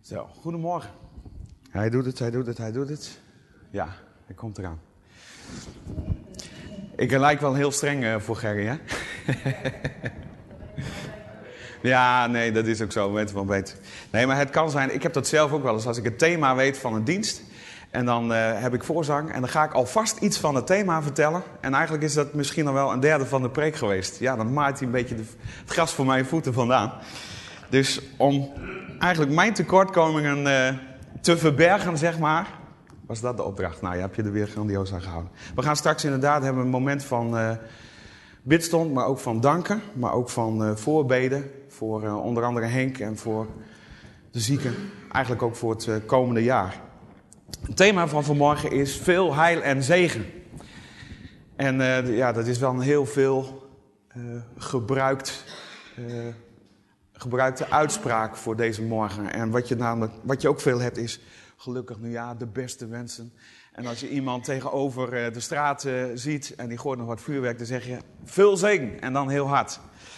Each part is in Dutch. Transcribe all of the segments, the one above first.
Zo, goedemorgen. Hij doet het. Ja, hij komt eraan. Ik lijk wel heel streng voor Gerry, hè? Ja, nee, dat is ook zo, weet wel beter. Nee, maar het kan zijn, ik heb dat zelf ook wel eens. Als ik het thema weet van een dienst en dan heb ik voorzang en dan ga ik alvast iets van het thema vertellen. En eigenlijk is dat misschien al wel een derde van de preek geweest. Ja, dan maait hij een beetje het gras voor mijn voeten vandaan. Dus om eigenlijk mijn tekortkomingen te verbergen, zeg maar, was dat de opdracht. Nou, je hebt je er weer grandioos aan gehouden. We gaan straks inderdaad hebben een moment van bidstond, maar ook van danken. Maar ook van voorbeden voor onder andere Henk en voor de zieken. Eigenlijk ook voor het komende jaar. Het thema van vanmorgen is veel heil en zegen. En ja, dat is wel een heel veel gebruikte uitspraak voor deze morgen. En wat je ook veel hebt is gelukkig nieuwjaar, de beste wensen. En als je iemand tegenover de straat ziet en die gooit nog wat vuurwerk, dan zeg je veel zegen en dan heel hard.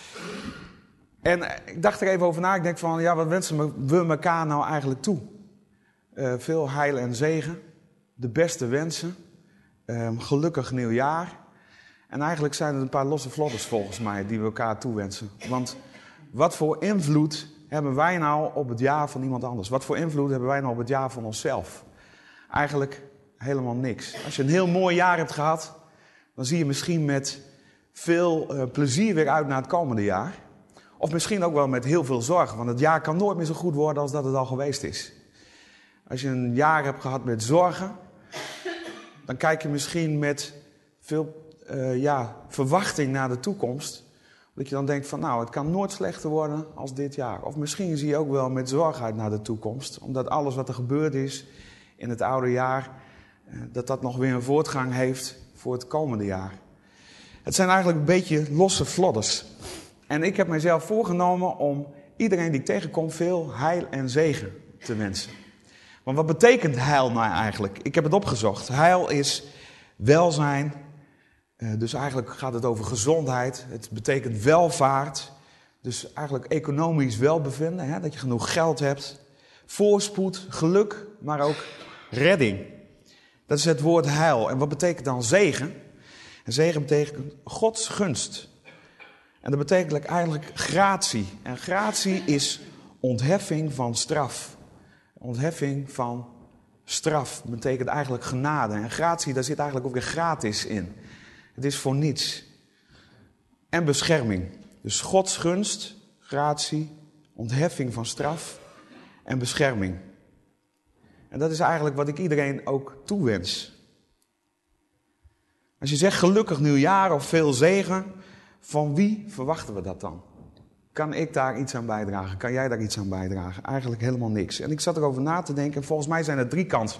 En ik dacht er even over na. Ik denk van, ja, wat wensen we elkaar nou eigenlijk toe? Veel heil en zegen, de beste wensen, gelukkig nieuwjaar. En eigenlijk zijn het een paar losse vlodders volgens mij die we elkaar toewensen. Want wat voor invloed hebben wij nou op het jaar van iemand anders? Wat voor invloed hebben wij nou op het jaar van onszelf? Eigenlijk helemaal niks. Als je een heel mooi jaar hebt gehad, dan zie je misschien met veel plezier weer uit naar het komende jaar. Of misschien ook wel met heel veel zorg, want het jaar kan nooit meer zo goed worden als dat het al geweest is. Als je een jaar hebt gehad met zorgen, dan kijk je misschien met veel verwachting naar de toekomst. Dat je dan denkt van, nou, het kan nooit slechter worden als dit jaar. Of misschien zie je ook wel met zorg uit naar de toekomst. Omdat alles wat er gebeurd is in het oude jaar, dat nog weer een voortgang heeft voor het komende jaar. Het zijn eigenlijk een beetje losse vlodders. En ik heb mijzelf voorgenomen om iedereen die ik tegenkom veel heil en zegen te wensen. Want wat betekent heil nou eigenlijk? Ik heb het opgezocht. Heil is welzijn. Dus eigenlijk gaat het over gezondheid. Het betekent welvaart. Dus eigenlijk economisch welbevinden. Hè? Dat je genoeg geld hebt. Voorspoed, geluk, maar ook redding. Dat is het woord heil. En wat betekent dan zegen? En zegen betekent Gods gunst. En dat betekent eigenlijk gratie. En gratie is ontheffing van straf. Ontheffing van straf betekent eigenlijk genade. En gratie, daar zit eigenlijk ook weer gratis in. Het is voor niets. En bescherming. Dus Gods gunst, gratie, ontheffing van straf en bescherming. En dat is eigenlijk wat ik iedereen ook toewens. Als je zegt gelukkig nieuwjaar of veel zegen, van wie verwachten we dat dan? Kan ik daar iets aan bijdragen? Kan jij daar iets aan bijdragen? Eigenlijk helemaal niks. En ik zat erover na te denken en volgens mij zijn er 3 kansen.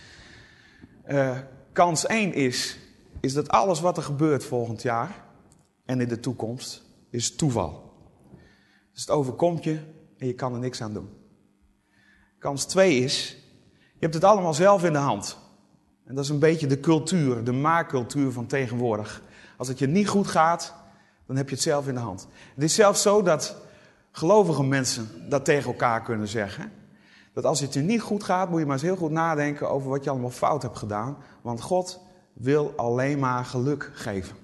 Kans 1 is dat alles wat er gebeurt volgend jaar en in de toekomst is toeval. Dus het overkomt je en je kan er niks aan doen. Kans 2 is, je hebt het allemaal zelf in de hand. En dat is een beetje de cultuur, de maakcultuur van tegenwoordig. Als het je niet goed gaat, dan heb je het zelf in de hand. Het is zelfs zo dat gelovige mensen dat tegen elkaar kunnen zeggen. Dat als het je niet goed gaat, moet je maar eens heel goed nadenken over wat je allemaal fout hebt gedaan. Want God wil alleen maar geluk geven.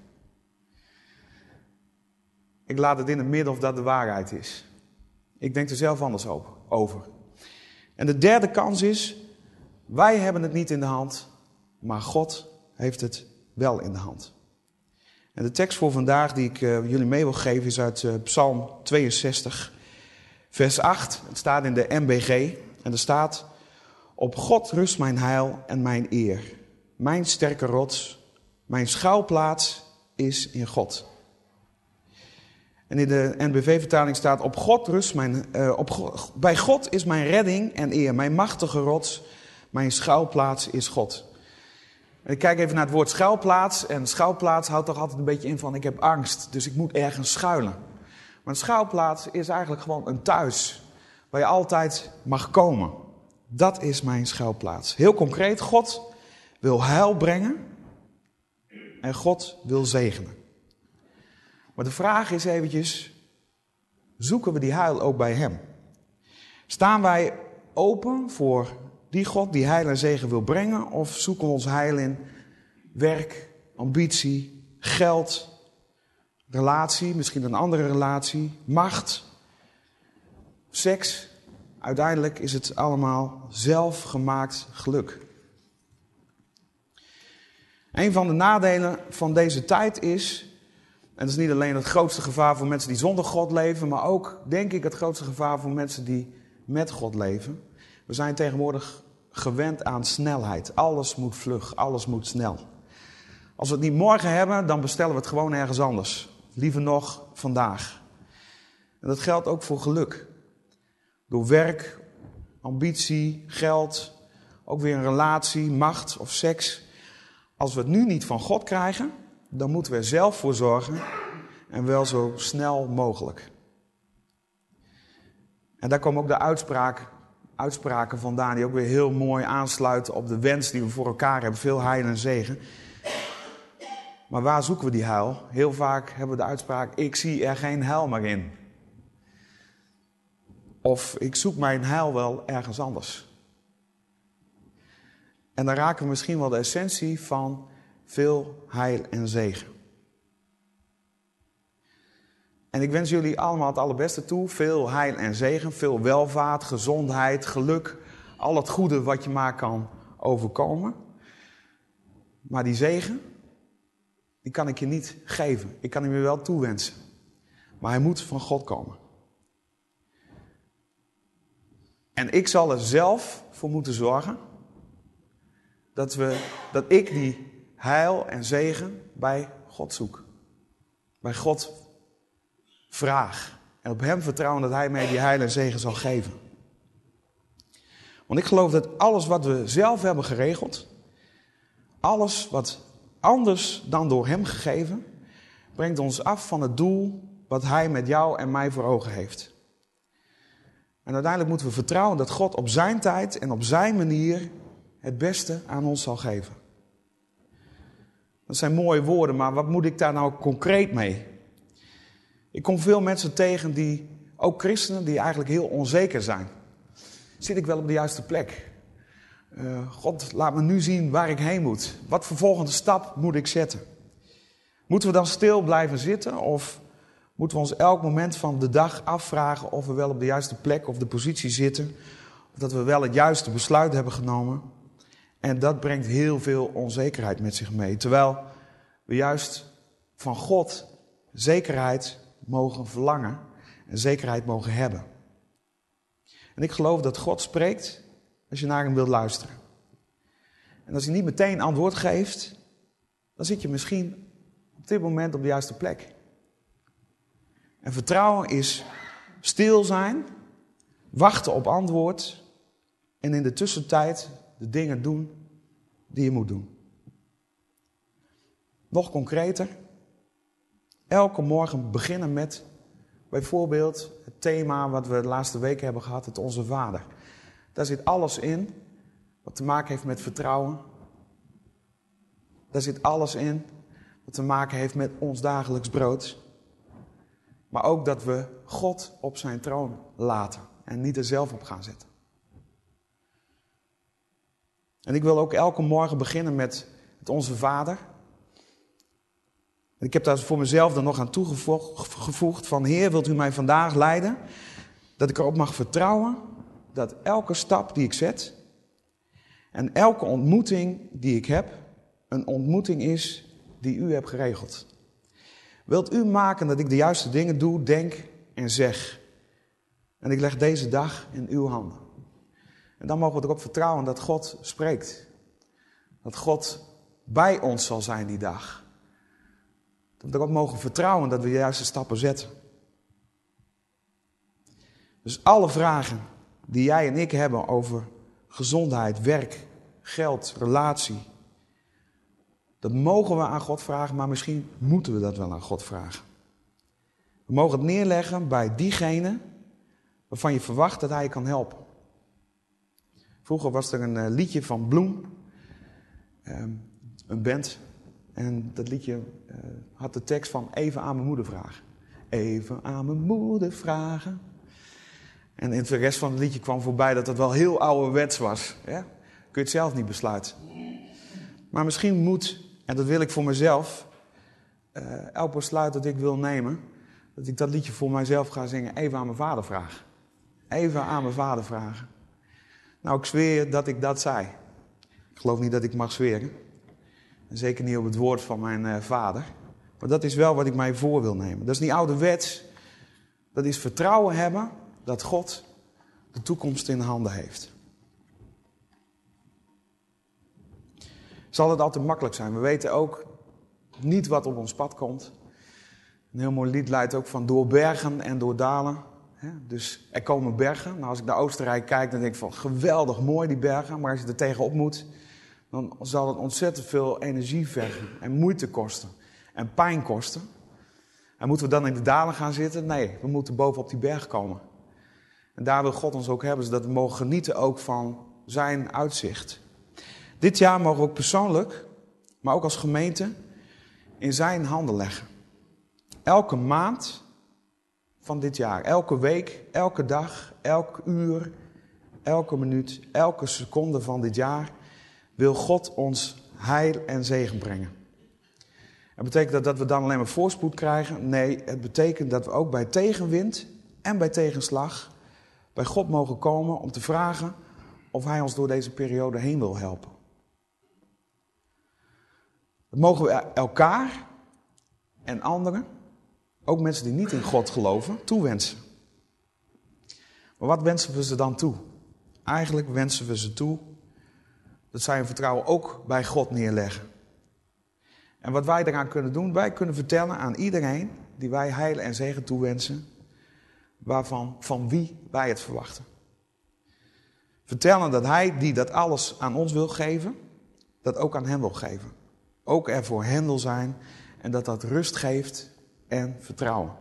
Ik laat het in het midden of dat de waarheid is. Ik denk er zelf anders over. En de derde kans is, wij hebben het niet in de hand, maar God heeft het wel in de hand. En de tekst voor vandaag die ik jullie mee wil geven is uit Psalm 62, vers 8. Het staat in de MBG en er staat: op God rust mijn heil en mijn eer. Mijn sterke rots, mijn schuilplaats is in God. En in de NBV-vertaling staat: op God rust bij God is mijn redding en eer. Mijn machtige rots, mijn schuilplaats is God. En ik kijk even naar het woord schuilplaats. En schuilplaats houdt toch altijd een beetje in van ik heb angst, dus ik moet ergens schuilen. Maar een schuilplaats is eigenlijk gewoon een thuis, waar je altijd mag komen. Dat is mijn schuilplaats. Heel concreet, God wil heil brengen en God wil zegenen. Maar de vraag is eventjes, zoeken we die heil ook bij hem? Staan wij open voor die God die heil en zegen wil brengen? Of zoeken we ons heil in werk, ambitie, geld, relatie, misschien een andere relatie, macht, seks? Uiteindelijk is het allemaal zelfgemaakt geluk. Een van de nadelen van deze tijd is, en dat is niet alleen het grootste gevaar voor mensen die zonder God leven, maar ook, denk ik, het grootste gevaar voor mensen die met God leven. We zijn tegenwoordig gewend aan snelheid. Alles moet vlug, alles moet snel. Als we het niet morgen hebben, dan bestellen we het gewoon ergens anders. Liever nog vandaag. En dat geldt ook voor geluk. Door werk, ambitie, geld, ook weer een relatie, macht of seks. Als we het nu niet van God krijgen, dan moeten we er zelf voor zorgen en wel zo snel mogelijk. En daar komen ook de uitspraken vandaan die ook weer heel mooi aansluiten op de wens die we voor elkaar hebben. Veel heil en zegen. Maar waar zoeken we die heil? Heel vaak hebben we de uitspraak, ik zie er geen heil meer in. Of ik zoek mijn heil wel ergens anders. En dan raken we misschien wel de essentie van veel heil en zegen. En ik wens jullie allemaal het allerbeste toe. Veel heil en zegen, veel welvaart, gezondheid, geluk. Al het goede wat je maar kan overkomen. Maar die zegen, die kan ik je niet geven. Ik kan hem je wel toewensen. Maar hij moet van God komen. En ik zal er zelf voor moeten zorgen dat ik die heil en zegen bij God zoek. Bij God vraag. En op hem vertrouwen dat hij mij die heil en zegen zal geven. Want ik geloof dat alles wat we zelf hebben geregeld, alles wat anders dan door hem gegeven, brengt ons af van het doel wat hij met jou en mij voor ogen heeft. En uiteindelijk moeten we vertrouwen dat God op zijn tijd en op zijn manier het beste aan ons zal geven. Dat zijn mooie woorden, maar wat moet ik daar nou concreet mee? Ik kom veel mensen tegen ook christenen, die eigenlijk heel onzeker zijn. Zit ik wel op de juiste plek? God, laat me nu zien waar ik heen moet. Wat voor volgende stap moet ik zetten? Moeten we dan stil blijven zitten? Of moeten we ons elk moment van de dag afvragen of we wel op de juiste plek of de positie zitten? Of dat we wel het juiste besluit hebben genomen? En dat brengt heel veel onzekerheid met zich mee. Terwijl we juist van God zekerheid mogen verlangen en zekerheid mogen hebben. En ik geloof dat God spreekt als je naar hem wilt luisteren. En als hij niet meteen antwoord geeft, dan zit je misschien op dit moment op de juiste plek. En vertrouwen is stil zijn, wachten op antwoord en in de tussentijd de dingen doen die je moet doen. Nog concreter, elke morgen beginnen met bijvoorbeeld het thema wat we de laatste weken hebben gehad, het Onze Vader. Daar zit alles in wat te maken heeft met vertrouwen. Daar zit alles in wat te maken heeft met ons dagelijks brood. Maar ook dat we God op zijn troon laten en niet er zelf op gaan zitten. En ik wil ook elke morgen beginnen met het Onze Vader. Ik heb daar voor mezelf dan nog aan toegevoegd van Heer, wilt u mij vandaag leiden? Dat ik erop mag vertrouwen dat elke stap die ik zet en elke ontmoeting die ik heb, een ontmoeting is die u hebt geregeld. Wilt u maken dat ik de juiste dingen doe, denk en zeg. En ik leg deze dag in uw handen. En dan mogen we erop vertrouwen dat God spreekt. Dat God bij ons zal zijn die dag. Dat we erop mogen vertrouwen dat we de juiste stappen zetten. Dus alle vragen die jij en ik hebben over gezondheid, werk, geld, relatie. Dat mogen we aan God vragen, maar misschien moeten we dat wel aan God vragen. We mogen het neerleggen bij diegene waarvan je verwacht dat hij je kan helpen. Vroeger was er een liedje van Bloem, een band. En dat liedje had de tekst van even aan mijn moeder vragen. Even aan mijn moeder vragen. En in de rest van het liedje kwam voorbij dat het wel heel ouderwets was. Ja? Kun je het zelf niet besluiten. Maar misschien moet, en dat wil ik voor mezelf, elk besluit dat ik wil nemen, dat ik dat liedje voor mijzelf ga zingen, even aan mijn vader vragen. Even aan mijn vader vragen. Nou, ik zweer dat ik dat zei. Ik geloof niet dat ik mag zweren. En zeker niet op het woord van mijn vader. Maar dat is wel wat ik mij voor wil nemen. Dat is niet ouderwets. Dat is vertrouwen hebben dat God de toekomst in de handen heeft. Zal het altijd makkelijk zijn? We weten ook niet wat op ons pad komt. Een heel mooi lied luidt ook van door bergen en door dalen. Dus er komen bergen. Nou, als ik naar Oostenrijk kijk, dan denk ik van geweldig mooi die bergen. Maar als je er tegenop moet, dan zal het ontzettend veel energie vergen. En moeite kosten. En pijn kosten. En moeten we dan in de dalen gaan zitten? Nee, we moeten bovenop die berg komen. En daar wil God ons ook hebben, zodat we mogen genieten ook van zijn uitzicht. Dit jaar mogen we ook persoonlijk, maar ook als gemeente, in zijn handen leggen. Elke maand van dit jaar, elke week, elke dag, elk uur, elke minuut, elke seconde van dit jaar wil God ons heil en zegen brengen. En betekent dat we dan alleen maar voorspoed krijgen? Nee, het betekent dat we ook bij tegenwind en bij tegenslag bij God mogen komen om te vragen of hij ons door deze periode heen wil helpen. Dat mogen we elkaar en anderen, ook mensen die niet in God geloven, toewensen. Maar wat wensen we ze dan toe? Eigenlijk wensen we ze toe dat zij hun vertrouwen ook bij God neerleggen. En wat wij daaraan kunnen doen, wij kunnen vertellen aan iedereen die wij heil en zegen toewensen, van wie wij het verwachten. Vertellen dat hij die dat alles aan ons wil geven, dat ook aan hen wil geven. Ook er voor hen wil zijn en dat rust geeft en vertrouwen.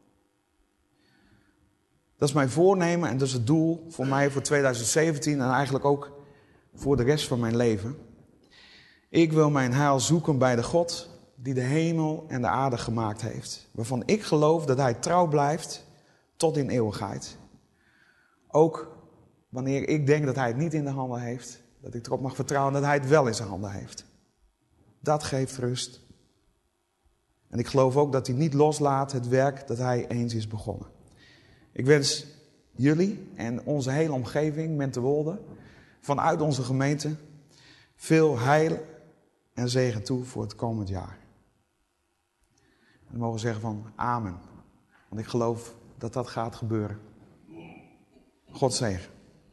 Dat is mijn voornemen en dat is het doel voor mij voor 2017 en eigenlijk ook voor de rest van mijn leven. Ik wil mijn heil zoeken bij de God die de hemel en de aarde gemaakt heeft. Waarvan ik geloof dat hij trouw blijft tot in eeuwigheid. Ook wanneer ik denk dat hij het niet in de handen heeft, dat ik erop mag vertrouwen dat hij het wel in zijn handen heeft. Dat geeft rust. En ik geloof ook dat hij niet loslaat het werk dat hij eens is begonnen. Ik wens jullie en onze hele omgeving, Menterwolde, vanuit onze gemeente, veel heil en zegen toe voor het komend jaar. En we mogen zeggen van amen. Want ik geloof dat dat gaat gebeuren. God zegen.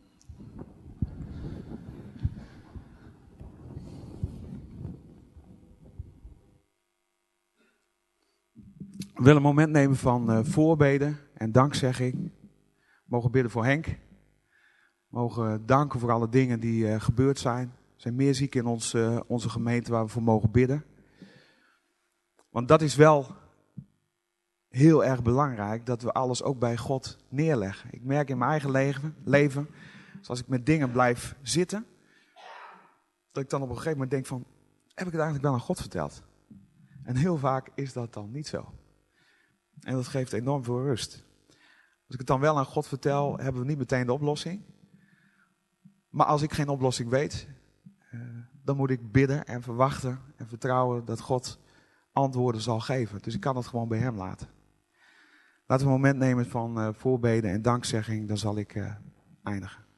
We willen een moment nemen van voorbeden en dankzegging. We mogen bidden voor Henk. We mogen danken voor alle dingen die gebeurd zijn. Er zijn meer zieken in onze gemeente waar we voor mogen bidden. Want dat is wel heel erg belangrijk, dat we alles ook bij God neerleggen. Ik merk in mijn eigen leven, als ik met dingen blijf zitten, dat ik dan op een gegeven moment denk van, heb ik het eigenlijk wel aan God verteld? En heel vaak is dat dan niet zo. En dat geeft enorm veel rust. Als ik het dan wel aan God vertel, hebben we niet meteen de oplossing. Maar als ik geen oplossing weet, dan moet ik bidden en verwachten en vertrouwen dat God antwoorden zal geven. Dus ik kan het gewoon bij hem laten. Laten we een moment nemen van voorbeden en dankzegging, dan zal ik eindigen.